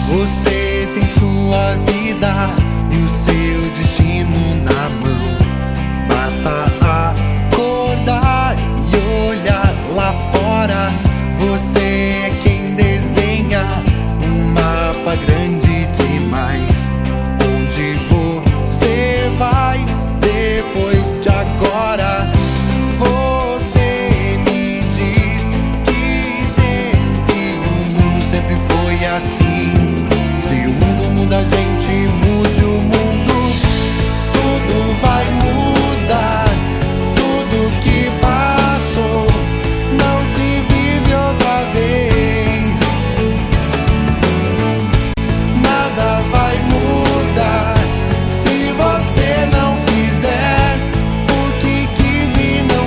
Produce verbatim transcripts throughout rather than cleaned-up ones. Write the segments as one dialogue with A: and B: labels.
A: Você tem sua vida e o seu destino na mão. Basta acordar e olhar lá fora. Você é quem desenha um mapa grande demais. Onde você vai depois de agora? Você me diz que tem que o mundo sempre foi assim. Se o mundo muda, a gente mude o mundo. Tudo vai mudar. Tudo que passou não se vive outra vez. Nada vai mudar se você não fizer o que quis e não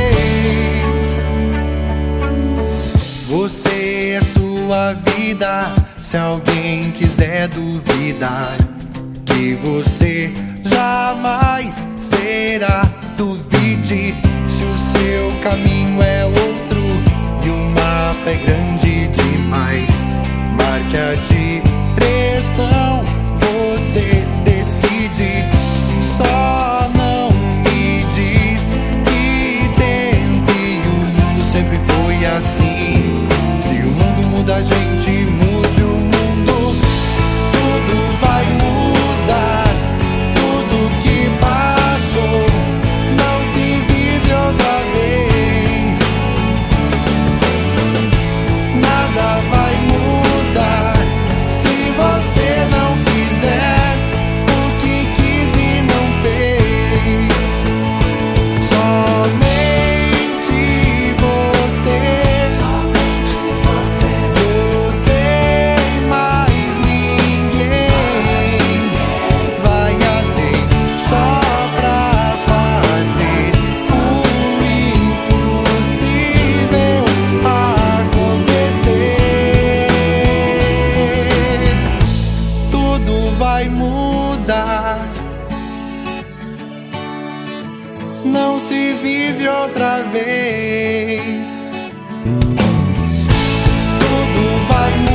A: fez. Você é sua vida. Se alguém quiser duvidar que você jamais será, duvide. Se o seu caminho é outro e o mapa é grande demais, marque a direção, você decide. Só não me diz que tempo e o mundo sempre foi assim. Se o mundo muda, a gente mude o mundo. Tudo vai mudar. Tudo que passou não se vive outra vez. Nada vai mudar se você não fizer o que quis e não fez. Somente você, somente você, você e mais ninguém vai além, só pra fazer o impossível acontecer. Tudo vai mudar. Não se vive outra vez. Tudo vai mudar.